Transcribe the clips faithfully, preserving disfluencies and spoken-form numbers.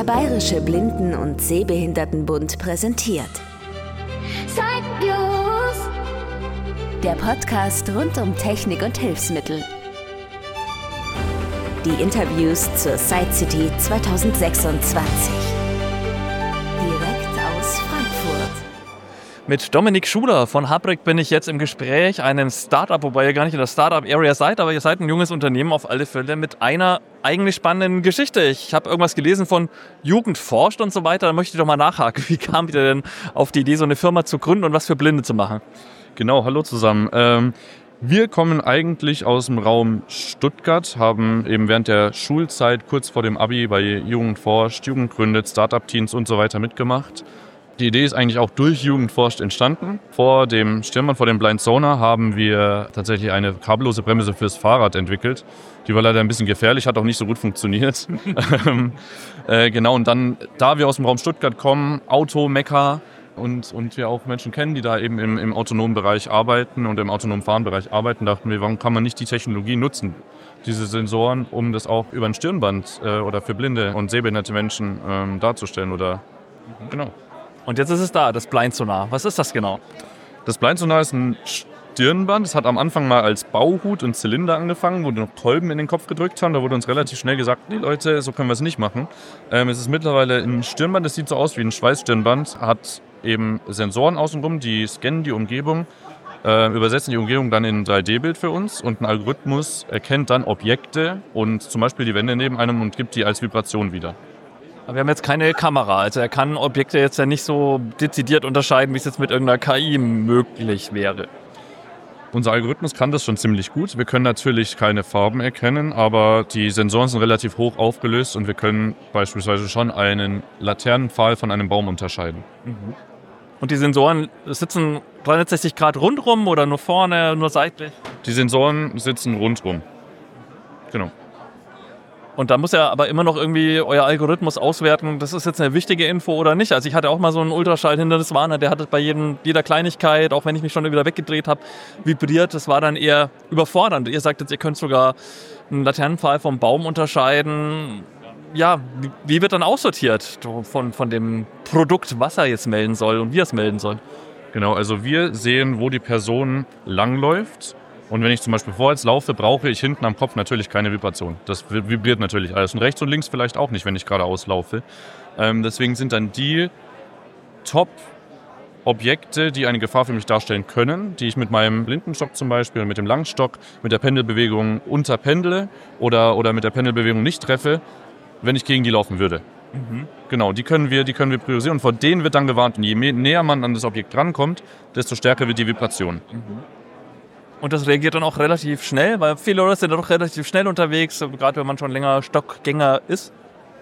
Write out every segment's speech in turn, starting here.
Der Bayerische Blinden- und Sehbehindertenbund präsentiert Zeitnews, der Podcast rund um Technik und Hilfsmittel. Die Interviews zur Sight City zwanzig sechsundzwanzig. Direkt aus Frankfurt. Mit Dominik Schuler von Habrek bin ich jetzt im Gespräch, einem Startup, wobei ihr gar nicht in der Startup-Area seid, aber ihr seid ein junges Unternehmen auf alle Fälle mit einer eigentlich spannenden Geschichte. Ich habe irgendwas gelesen von Jugend forscht und so weiter, da möchte ich doch mal nachhaken. Wie kam ihr denn auf die Idee, so eine Firma zu gründen und was für Blinde zu machen? Genau, hallo zusammen. Ähm, wir kommen eigentlich aus dem Raum Stuttgart, haben eben während der Schulzeit kurz vor dem Abi bei Jugend forscht, Jugend gründet, Startup-Teams und so weiter mitgemacht. Die Idee ist eigentlich auch durch Jugend forscht entstanden. Vor dem Stirnband, vor dem Blind Sonar haben wir tatsächlich eine kabellose Bremse fürs Fahrrad entwickelt. Die war leider ein bisschen gefährlich, hat auch nicht so gut funktioniert. äh, genau, und dann, da wir aus dem Raum Stuttgart kommen, Auto, Mekka und, und wir auch Menschen kennen, die da eben im, im autonomen Bereich arbeiten und im autonomen Fahrenbereich arbeiten, dachten wir, warum kann man nicht die Technologie nutzen, diese Sensoren, um das auch über ein Stirnband äh, oder für blinde und sehbehinderte Menschen ähm, darzustellen oder mhm. genau. Und jetzt ist es da, das Blind Sonar. Was ist das genau? Das Blind Sonar ist ein Stirnband. Es hat am Anfang mal als Bauhut und Zylinder angefangen, wo wir noch Kolben in den Kopf gedrückt haben. Da wurde uns relativ schnell gesagt, nee Leute, so können wir es nicht machen. Ähm, es ist mittlerweile ein Stirnband, das sieht so aus wie ein Schweißstirnband, hat eben Sensoren außenrum, die scannen die Umgebung, äh, übersetzen die Umgebung dann in ein drei D-Bild für uns und ein Algorithmus erkennt dann Objekte und zum Beispiel die Wände neben einem und gibt die als Vibration wieder. Aber wir haben jetzt keine Kamera, also er kann Objekte jetzt ja nicht so dezidiert unterscheiden, wie es jetzt mit irgendeiner K I möglich wäre. Unser Algorithmus kann das schon ziemlich gut. Wir können natürlich keine Farben erkennen, aber die Sensoren sind relativ hoch aufgelöst und wir können beispielsweise schon einen Laternenpfahl von einem Baum unterscheiden. Mhm. Und die Sensoren sitzen dreihundertsechzig Grad rundrum oder nur vorne, nur seitlich? Die Sensoren sitzen rundrum. Genau. Und da muss ja aber immer noch irgendwie euer Algorithmus auswerten, das ist jetzt eine wichtige Info oder nicht. Also ich hatte auch mal so einen Ultraschallhinderniswarner, der hat es bei jedem, jeder Kleinigkeit, auch wenn ich mich schon wieder weggedreht habe, vibriert. Das war dann eher überfordernd. Ihr sagt jetzt, ihr könnt sogar einen Laternenpfahl vom Baum unterscheiden. Ja, wie, wie wird dann aussortiert von, von dem Produkt, was er jetzt melden soll und wie er es melden soll? Genau, also wir sehen, wo die Person langläuft. Und wenn ich zum Beispiel vorwärts laufe, brauche ich hinten am Kopf natürlich keine Vibration. Das vibriert natürlich alles. Und rechts und links vielleicht auch nicht, wenn ich geradeaus laufe. Ähm, deswegen sind dann die Top-Objekte, die eine Gefahr für mich darstellen können, die ich mit meinem Blindenstock zum Beispiel, mit dem Langstock, mit der Pendelbewegung unterpendle oder, oder mit der Pendelbewegung nicht treffe, wenn ich gegen die laufen würde. Mhm. Genau, die können wir, die können wir priorisieren. Und vor denen wird dann gewarnt. Und je mehr, näher man an das Objekt rankommt, desto stärker wird die Vibration. Mhm. Und das reagiert dann auch relativ schnell, weil viele Leute sind doch relativ schnell unterwegs, gerade wenn man schon länger Stockgänger ist.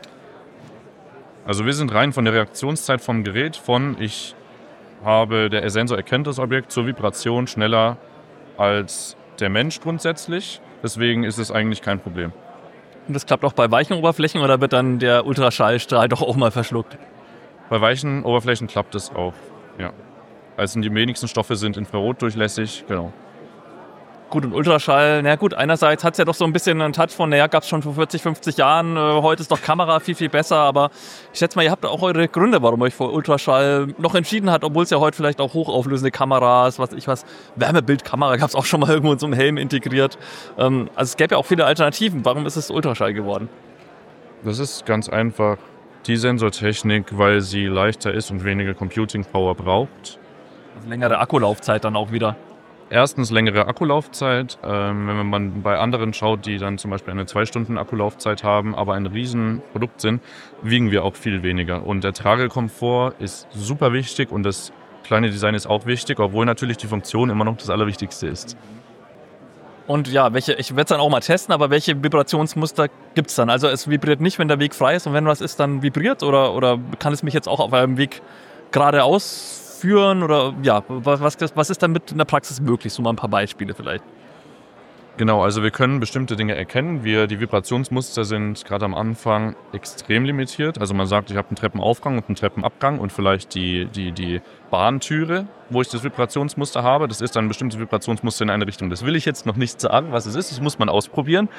Also wir sind rein von der Reaktionszeit vom Gerät von, ich habe, der Sensor erkennt das Objekt zur Vibration schneller als der Mensch grundsätzlich. Deswegen ist es eigentlich kein Problem. Und das klappt auch bei weichen Oberflächen oder wird dann der Ultraschallstrahl doch auch mal verschluckt? Bei weichen Oberflächen klappt es auch, ja. Also die wenigsten Stoffe sind infrarotdurchlässig, genau. Gut, und Ultraschall, na gut, einerseits hat es ja doch so ein bisschen einen Touch von, naja, gab es schon vor vierzig, fünfzig Jahren, äh, heute ist doch Kamera viel, viel besser, aber ich schätze mal, ihr habt auch eure Gründe, warum ihr euch für Ultraschall noch entschieden habt, obwohl es ja heute vielleicht auch hochauflösende Kameras, was ich was, Wärmebildkamera gab es auch schon mal irgendwo in so einem Helm integriert. Ähm, also es gäbe ja auch viele Alternativen, warum ist es Ultraschall geworden? Das ist ganz einfach die Sensortechnik, weil sie leichter ist und weniger Computing Power braucht. Also längere Akkulaufzeit dann auch wieder. Erstens längere Akkulaufzeit, ähm, wenn man bei anderen schaut, die dann zum Beispiel eine zwei Stunden Akkulaufzeit haben, aber ein Riesenprodukt sind, wiegen wir auch viel weniger. Und der Tragekomfort ist super wichtig und das kleine Design ist auch wichtig, obwohl natürlich die Funktion immer noch das Allerwichtigste ist. Und ja, welche, ich werde es dann auch mal testen, aber welche Vibrationsmuster gibt es dann? Also es vibriert nicht, wenn der Weg frei ist und wenn was ist, dann vibriert oder, oder kann es mich jetzt auch auf einem Weg geradeaus führen oder ja, was, was ist damit in der Praxis möglich? So mal ein paar Beispiele vielleicht. Genau, also wir können bestimmte Dinge erkennen. Wir, die Vibrationsmuster sind gerade am Anfang extrem limitiert. Also man sagt, ich habe einen Treppenaufgang und einen Treppenabgang und vielleicht die, die, die Bahntüre, wo ich das Vibrationsmuster habe. Das ist dann ein bestimmtes Vibrationsmuster in eine Richtung. Das will ich jetzt noch nicht sagen, was es ist. Das muss man ausprobieren.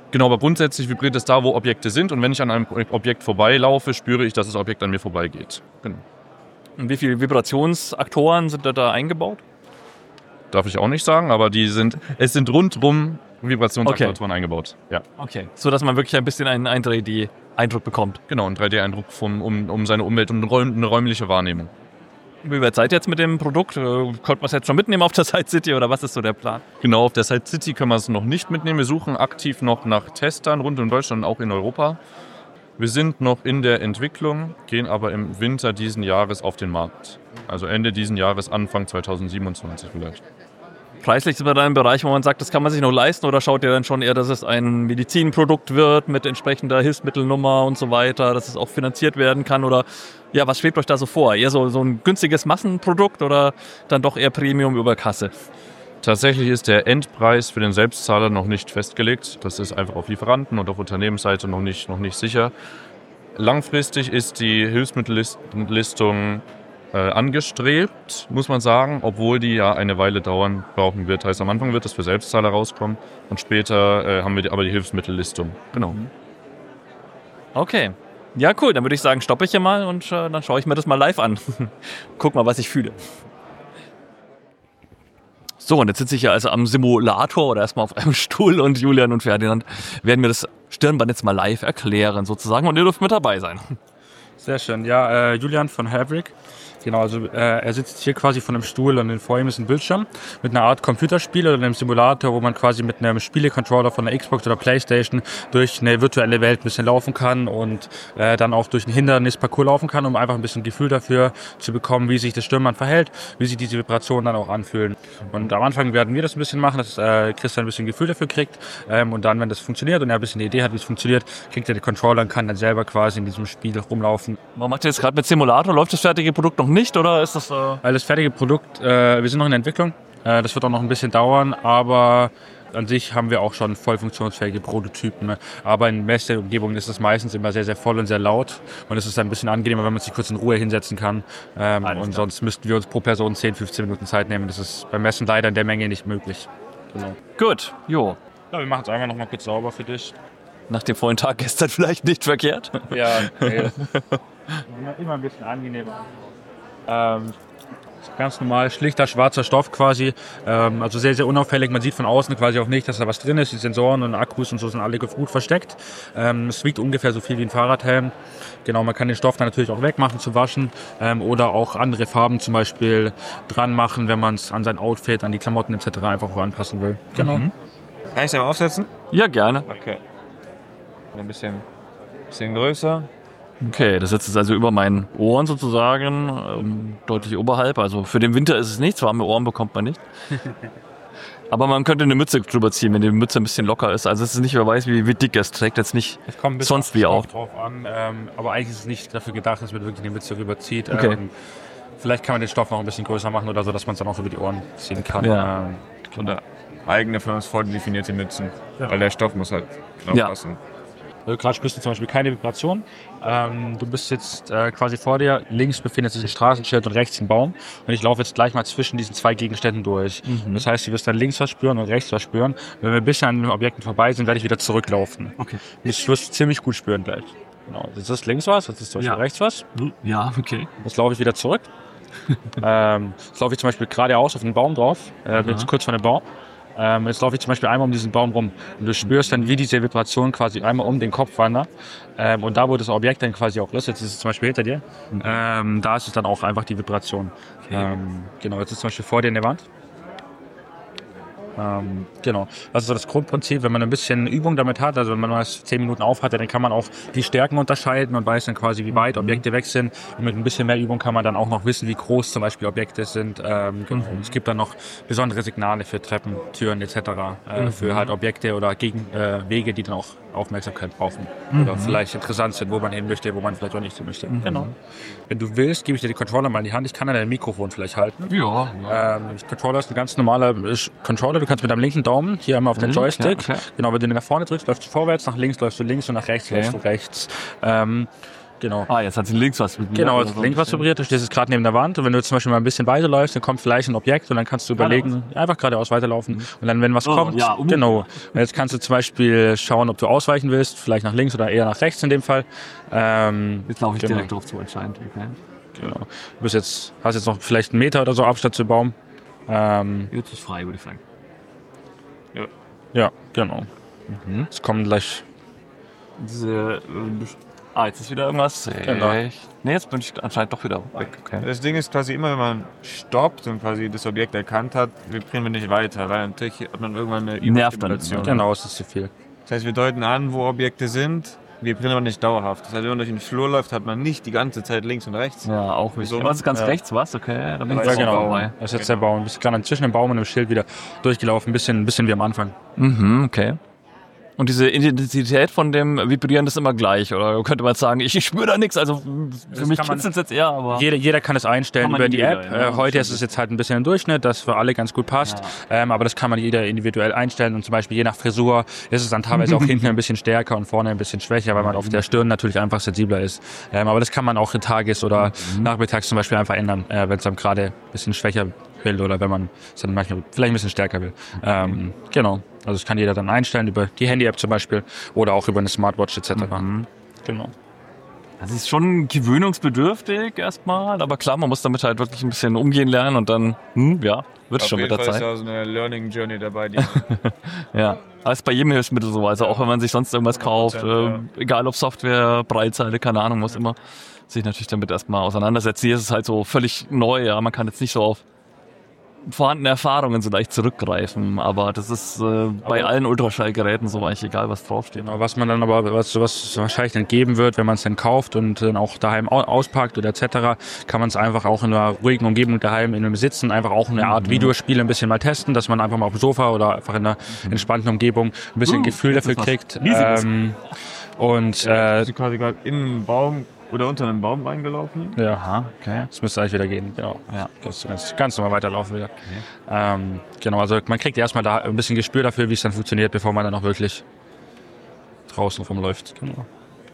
Genau, aber grundsätzlich vibriert es da, wo Objekte sind. Und wenn ich an einem Objekt vorbeilaufe, spüre ich, dass das Objekt an mir vorbeigeht. Genau. Und wie viele Vibrationsaktoren sind da, da eingebaut? Darf ich auch nicht sagen, aber die sind, es sind rundrum Vibrationsaktoren okay. eingebaut. Ja. Okay. So dass man wirklich ein bisschen einen, einen drei D-Eindruck bekommt. Genau, einen drei D-Eindruck vom, um, um seine Umwelt und eine räumliche Wahrnehmung. Wie weit seid ihr jetzt mit dem Produkt? Konnte man es jetzt schon mitnehmen auf der Side City oder was ist so der Plan? Genau, auf der Side City können wir es noch nicht mitnehmen. Wir suchen aktiv noch nach Testern rund um Deutschland und auch in Europa. Wir sind noch in der Entwicklung, gehen aber im Winter diesen Jahres auf den Markt. Also Ende diesen Jahres, Anfang zweitausendsiebenundzwanzig vielleicht. Preislich ist man da im Bereich, wo man sagt, das kann man sich noch leisten, oder schaut ihr dann schon eher, dass es ein Medizinprodukt wird mit entsprechender Hilfsmittelnummer und so weiter, dass es auch finanziert werden kann, oder ja, was schwebt euch da so vor? Eher so, so ein günstiges Massenprodukt oder dann doch eher Premium über Kasse? Tatsächlich ist der Endpreis für den Selbstzahler noch nicht festgelegt. Das ist einfach auf Lieferanten und auf Unternehmensseite noch nicht, noch nicht sicher. Langfristig ist die Hilfsmittellistung äh, angestrebt, muss man sagen, obwohl die ja eine Weile dauern brauchen wird. Heißt, am Anfang wird das für Selbstzahler rauskommen und später äh, haben wir die, aber die Hilfsmittellistung. Genau. Okay. Ja, cool. Dann würde ich sagen, stoppe ich hier mal und äh, dann schaue ich mir das mal live an. Guck mal, was ich fühle. So, und jetzt sitze ich ja also am Simulator oder erstmal auf einem Stuhl und Julian und Ferdinand werden mir das Stirnband jetzt mal live erklären sozusagen und ihr dürft mit dabei sein. Sehr schön. Ja, äh, Julian von Haverick. Genau, also äh, er sitzt hier quasi von einem Stuhl und vor ihm ist ein Bildschirm mit einer Art Computerspiel oder einem Simulator, wo man quasi mit einem Spielecontroller von der Xbox oder Playstation durch eine virtuelle Welt ein bisschen laufen kann und äh, dann auch durch einen Hindernisparcours laufen kann, um einfach ein bisschen Gefühl dafür zu bekommen, wie sich das Stirnband verhält, wie sich diese Vibrationen dann auch anfühlen. Und am Anfang werden wir das ein bisschen machen, dass äh, Christian ein bisschen Gefühl dafür kriegt ähm, und dann, wenn das funktioniert und er ein bisschen eine Idee hat, wie es funktioniert, kriegt er den Controller und kann dann selber quasi in diesem Spiel rumlaufen. Warum macht ihr jetzt gerade mit Simulator? Läuft das fertige Produkt noch nicht oder ist das... Äh Weil das fertige Produkt, äh, wir sind noch in der Entwicklung, äh, das wird auch noch ein bisschen dauern, aber an sich haben wir auch schon voll funktionsfähige Prototypen. Aber in Messeumgebungen ist es meistens immer sehr, sehr voll und sehr laut und es ist ein bisschen angenehmer, wenn man sich kurz in Ruhe hinsetzen kann. Ähm, und sonst müssten wir uns pro Person zehn, fünfzehn Minuten Zeit nehmen. Das ist beim Messen leider in der Menge nicht möglich. Genau. Gut, jo. Ja, wir machen es einfach noch mal kurz sauber für dich. Nach dem vollen Tag gestern vielleicht nicht verkehrt. Ja, okay. Immer ein bisschen angenehmer. Ähm, ganz normal, schlichter schwarzer Stoff quasi, ähm, also sehr, sehr unauffällig. Man sieht von außen quasi auch nicht, dass da was drin ist. Die Sensoren und Akkus und so sind alle gut versteckt. Ähm, es wiegt ungefähr so viel wie ein Fahrradhelm. Genau, man kann den Stoff dann natürlich auch wegmachen zu waschen ähm, oder auch andere Farben zum Beispiel dran machen, wenn man es an sein Outfit, an die Klamotten et cetera einfach auch anpassen will. Genau. Mhm. Kann ich den mal aufsetzen? Ja, gerne. Okay. Ein bisschen, bisschen größer. Okay, das sitzt jetzt also über meinen Ohren sozusagen, ähm, deutlich oberhalb. Also für den Winter ist es nichts, warme Ohren bekommt man nicht. Aber man könnte eine Mütze drüber ziehen, wenn die Mütze ein bisschen locker ist. Also es ist nicht, wer weiß, wie, wie dick es trägt jetzt nicht es kommt ein bisschen sonst wie auch. drauf an, ähm, aber eigentlich ist es nicht dafür gedacht, dass man wirklich eine Mütze rüberzieht. Okay. Ähm, vielleicht kann man den Stoff noch ein bisschen größer machen oder so, dass man es dann auch über die Ohren ziehen kann. Ja. Ähm, Oder eigene für uns vordefinierte Mützen. Ja. Weil der Stoff muss halt genau Ja. passen. Also gerade spürst du zum Beispiel keine Vibration. Ähm, du bist jetzt äh, quasi vor dir, links befindet sich ein Straßenschild und rechts ein Baum. Und ich laufe jetzt gleich mal zwischen diesen zwei Gegenständen durch. Mhm. Das heißt, du wirst dann links was spüren und rechts was spüren. Wenn wir ein bisschen an den Objekten vorbei sind, werde ich wieder zurücklaufen. Okay. Das wirst du ziemlich gut spüren gleich. Genau. Jetzt ist links was, jetzt ist zum Beispiel Ja. rechts was. Ja, okay. Jetzt laufe ich wieder zurück. ähm, jetzt laufe ich zum Beispiel geradeaus auf den Baum drauf. Äh, bin jetzt kurz vor dem Baum. Ähm, jetzt laufe ich zum Beispiel einmal um diesen Baum rum und du spürst dann, wie diese Vibration quasi einmal um den Kopf wandert. Ähm, und da, wo das Objekt dann quasi auch ist, jetzt ist es zum Beispiel hinter dir, mhm. ähm, da ist es dann auch einfach die Vibration. Okay. Ähm, genau, jetzt ist zum Beispiel vor dir in der Wand. Ähm, genau, das ist so das Grundprinzip, wenn man ein bisschen Übung damit hat, also wenn man mal zehn Minuten auf hat, dann kann man auch die Stärken unterscheiden und weiß dann quasi, wie weit Objekte weg sind. Und mit ein bisschen mehr Übung kann man dann auch noch wissen, wie groß zum Beispiel Objekte sind. Ähm, genau. Es gibt dann noch besondere Signale für Treppen, Türen et cetera. Äh, mhm. Für halt Objekte oder gegen, äh, Wege, die dann auch Aufmerksamkeit brauchen. Mhm. Oder vielleicht interessant sind, wo man hin möchte, wo man vielleicht auch nicht hin möchte. Mhm. Genau. Wenn du willst, gebe ich dir die Controller mal in die Hand. Ich kann dann dein Mikrofon vielleicht halten. Ja. ja. Ähm, Controller ist ein ganz normaler Controller. Du kannst mit deinem linken Daumen hier einmal auf den Joystick, ja, okay. Genau, wenn du nach vorne drückst, läufst du vorwärts, nach links läufst du links und nach rechts okay. läufst du rechts. Ähm, Genau. Ah, jetzt hat sie links was vibriert. Genau, oder also so. links was vibriert, du stehst jetzt gerade neben der Wand und wenn du zum Beispiel mal ein bisschen weiterläufst, dann kommt vielleicht ein Objekt und dann kannst du überlegen, einfach geradeaus weiterlaufen und dann, wenn was Oh, kommt, ja, um- genau. Und jetzt kannst du zum Beispiel schauen, ob du ausweichen willst, vielleicht nach links oder eher nach rechts in dem Fall. Ähm, Jetzt laufe ich genau. direkt drauf zu anscheinend. Okay. Genau. Du bist jetzt, hast jetzt noch vielleicht einen Meter oder so Abstand zum Baum. Ähm, Jetzt ist frei, würde ich sagen. ja, genau. Es kommen gleich. Diese, äh, ah, jetzt ist wieder irgendwas. Genau. Echt? Nee, jetzt bin ich anscheinend doch wieder weg. Okay. Das Ding ist quasi immer, wenn man stoppt und quasi das Objekt erkannt hat, vibrieren wir nicht weiter, weil natürlich hat man irgendwann eine Nervt dann. Überstimulation. Genau, es ist zu viel. Das heißt, wir deuten an, wo Objekte sind, vibrieren aber nicht dauerhaft. Das heißt, wenn man durch den Flur läuft, hat man nicht die ganze Zeit links und rechts. Ja, auch wichtig. So, Aber das ist ganz ja. rechts, was? Okay, da bin ich Ja, auch genau. dabei. Das ist jetzt der Baum. Du bist gerade zwischen dem Baum und dem Schild wieder durchgelaufen. Ein bisschen, ein bisschen wie am Anfang. Mhm, okay. Und diese Intensität von dem Vibrieren ist immer gleich, oder könnte man jetzt sagen, ich, ich spüre da nichts, also für mich kann man- kitzelt es jetzt eher, aber... Jeder, jeder kann es einstellen Kann man über die individuell, App. ja, Äh, heute stimmt. ist es jetzt halt ein bisschen im Durchschnitt, das für alle ganz gut passt. Ähm, aber das kann man jeder individuell einstellen. Und zum Beispiel je nach Frisur ist es dann teilweise auch hinten ein bisschen stärker und vorne ein bisschen schwächer, weil man auf der Stirn natürlich einfach sensibler ist. Ähm, aber das kann man auch in Tages- oder nachmittags zum Beispiel einfach ändern, äh, wenn es dann gerade ein bisschen schwächer will oder wenn man es dann manchmal vielleicht ein bisschen stärker will. Ähm, genau. Also das kann jeder dann einstellen über die Handy-App zum Beispiel oder auch über eine Smartwatch et cetera. Genau. Das ist schon gewöhnungsbedürftig erstmal, aber klar, man muss damit halt wirklich ein bisschen umgehen lernen und dann, hm, ja, wird Auf schon mit jeden der Fall ist Zeit. da so eine Learning Journey dabei, die Ja, aber ist bei jedem Hilfsmittel so, also auch wenn man sich sonst irgendwas kauft, hundert äh, Prozent, egal ob Software, Breitseite, keine Ahnung, muss immer sich natürlich damit erstmal auseinandersetzen. Hier ist es halt so völlig neu, ja, man kann jetzt nicht so auf vorhandene Erfahrungen so leicht zurückgreifen, aber das ist äh, bei allen Ultraschallgeräten so eigentlich egal, was draufsteht. Genau, was man dann aber, was, was wahrscheinlich dann geben wird, wenn man es dann kauft und dann auch daheim au- auspackt oder et cetera, kann man es einfach auch in einer ruhigen Umgebung daheim in einem Sitzen einfach auch eine Art Videospiel ein bisschen mal testen, dass man einfach mal auf dem Sofa oder einfach in einer entspannten Umgebung ein bisschen Uh, Gefühl das dafür ist was kriegt. Riesiges. Ähm, und äh, ist quasi gerade in einen Baum oder unter einen Baum reingelaufen. ja, Aha, okay. es müsste eigentlich wieder gehen. Genau. Ja. Das ganz, ganz normal weiterlaufen wieder. Ähm, genau, also man kriegt erstmal da ein bisschen Gespür dafür, wie es dann funktioniert, bevor man dann auch wirklich draußen rumläuft. Genau.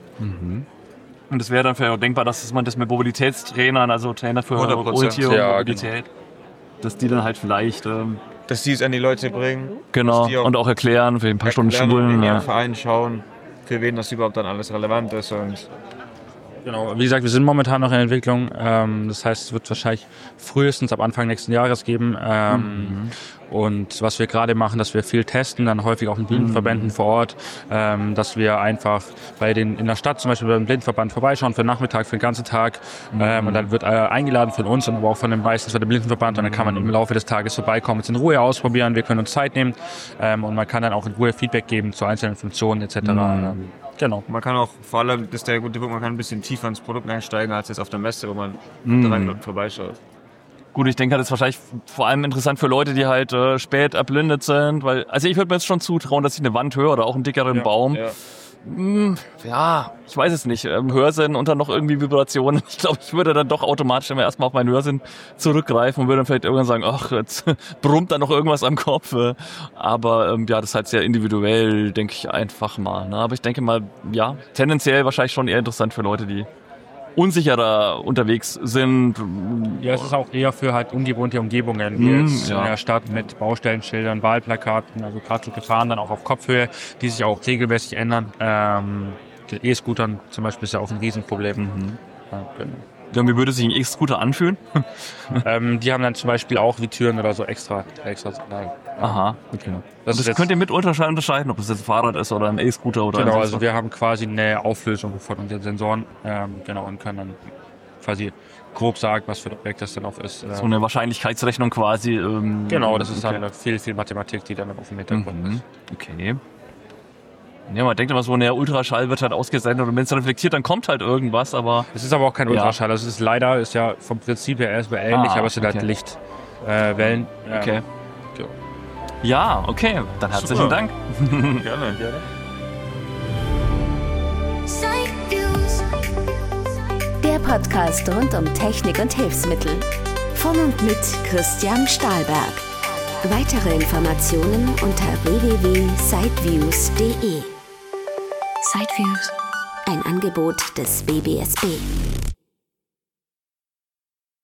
Und es wäre dann vielleicht auch denkbar, dass man das mit Mobilitätstrainern, also Trainer für hundert Prozent. Ulti und Ja, Mobilität, dass die dann halt vielleicht, ähm, Dass die es an die Leute bringen. genau, dass die auch und auch erklären, für ein paar Stunden erklären und Schulen. in Ja. ihren Verein schauen, für wen das überhaupt dann alles relevant ist. Und Genau, wie gesagt, wir sind momentan noch in Entwicklung. Ähm, das heißt, es wird wahrscheinlich frühestens ab Anfang nächsten Jahres geben. Ähm, Und was wir gerade machen, dass wir viel testen, dann häufig auch in Blindenverbänden vor Ort, ähm, dass wir einfach bei den in der Stadt zum Beispiel beim Blindenverband vorbeischauen für den Nachmittag, für den ganzen Tag. Ähm, und dann wird äh, eingeladen von uns und aber auch von dem meistens von dem Blindenverband. Und dann kann man im Laufe des Tages vorbeikommen, es in Ruhe ausprobieren. Wir können uns Zeit nehmen ähm, und man kann dann auch in Ruhe Feedback geben zu einzelnen Funktionen et cetera. Ähm, genau. man kann auch, vor allem, das ist der gute Punkt, man kann ein bisschen tiefer ins Produkt einsteigen, als jetzt auf der Messe, wo man Mhm. dran und vorbeischaut. Gut, ich denke, das ist wahrscheinlich vor allem interessant für Leute, die halt äh, spät erblindet sind, weil, also ich würde mir jetzt schon zutrauen, dass ich eine Wand höre oder auch einen dickeren Baum. Ja. Hm, ja, ich weiß es nicht. Ähm, Hörsinn und dann noch irgendwie Vibrationen. Ich glaube, ich würde dann doch automatisch immer erstmal auf meinen Hörsinn zurückgreifen und würde dann vielleicht irgendwann sagen, ach, jetzt brummt da noch irgendwas am Kopf. Aber ähm, ja, das ist halt sehr individuell, denke ich einfach mal. Ne? Aber ich denke mal, ja, tendenziell wahrscheinlich schon eher interessant für Leute, die unsicherer unterwegs sind. Ja, es ist auch eher für halt ungewohnte Umgebungen, wie Mm, jetzt ja. in der Stadt mit Baustellenschildern, Wahlplakaten, also gerade so Gefahren dann auch auf Kopfhöhe, die sich auch regelmäßig ändern. Ähm, die E-Scootern zum Beispiel ist ja auch ein Riesenproblem. Ja, genau. Ja, wie würde sich ein E-Scooter anfühlen? ähm, die haben dann zum Beispiel auch wie Türen oder so extra, extra Signal. Aha, okay. Das Das, ist jetzt- könnt ihr mit Ultraschall unterscheiden, ob es jetzt ein Fahrrad ist oder ein E-Scooter oder Genau, ein also wir haben quasi eine Auflösung von unseren Sensoren, ähm, genau, und können dann quasi grob sagen, was für ein Objekt das dann auch ist. so eine Wahrscheinlichkeitsrechnung quasi. Ähm, Genau, das ist okay. dann viel, viel Mathematik, die dann auf dem Hintergrund Mhm. ist. Okay. Ja, man denkt immer so, der Ultraschall wird halt ausgesendet und wenn es reflektiert, dann kommt halt irgendwas, aber Es ist aber auch kein Ja. Ultraschall, also es ist leider, ist ja vom Prinzip her erstmal ähnlich, Ah, aber es sind okay. halt Lichtwellen. Äh, Wellen. Ähm, okay. ja. Ja, okay. Dann herzlichen Super. Dank. Gerne, gerne. Der Podcast rund um Technik und Hilfsmittel. Von und mit Christian Stahlberg. Weitere Informationen unter w w w punkt sideviews punkt de. Sideviews. Ein Angebot des B B S B.